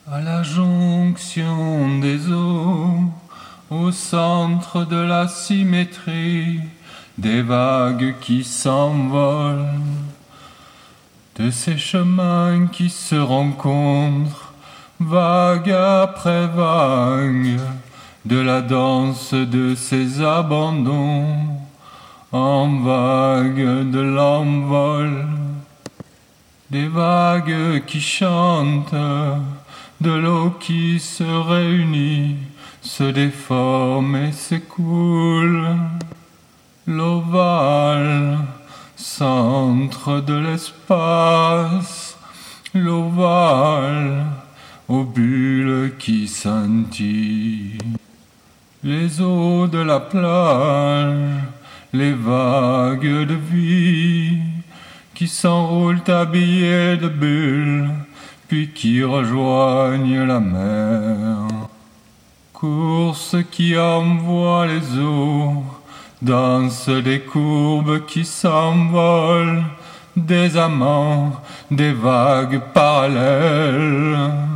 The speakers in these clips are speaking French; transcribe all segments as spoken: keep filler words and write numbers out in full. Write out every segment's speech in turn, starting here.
À la jonction des eaux, au centre de la symétrie, des vagues qui s'envolent, de ces chemins qui se rencontrent, vague après vague, de la danse de ces abandons, en vague de l'envol, des vagues qui chantent, de l'eau qui se réunit, se déforme et s'écoule. L'ovale, centre de l'espace, l'ovale, aux bulles qui scintillent. Les eaux de la plage, les vagues de vie, qui s'enroulent habillées de bulles, puis qui rejoignent la mer. Course qui envoie les eaux, danse des courbes qui s'envolent, des amants, des vagues parallèles.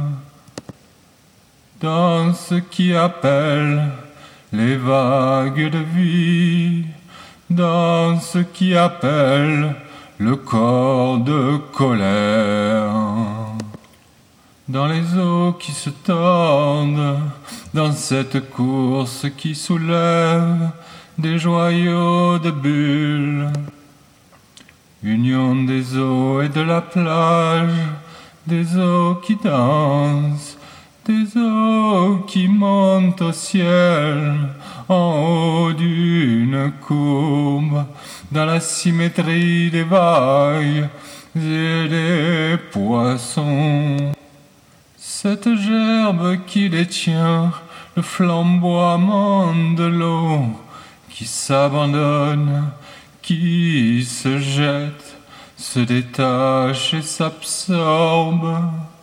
Danse qui appelle les vagues de vie, danse qui appelle le corps de colère. Dans les eaux qui se tordent, dans cette course qui soulève des joyaux de bulles. Union des eaux et de la plage, des eaux qui dansent, des eaux qui montent au ciel, en haut d'une courbe, dans la symétrie des vagues et des poissons. Cette gerbe qui détient le flamboiement de l'eau, qui s'abandonne, qui se jette, se détache et s'absorbe.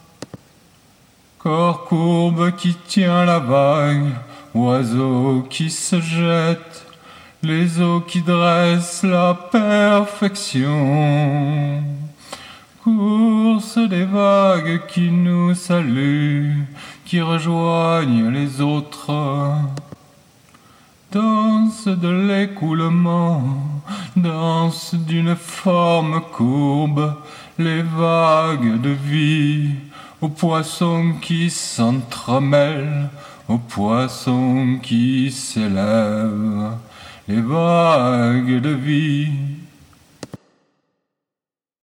Corps courbe qui tient la vague, oiseau qui se jette, les eaux qui dressent la perfection. Course des vagues qui nous saluent, qui rejoignent les autres. Danse de l'écoulement, danse d'une forme courbe, les vagues de vie, aux poissons qui s'entremêlent, aux poissons qui s'élèvent, les vagues de vie.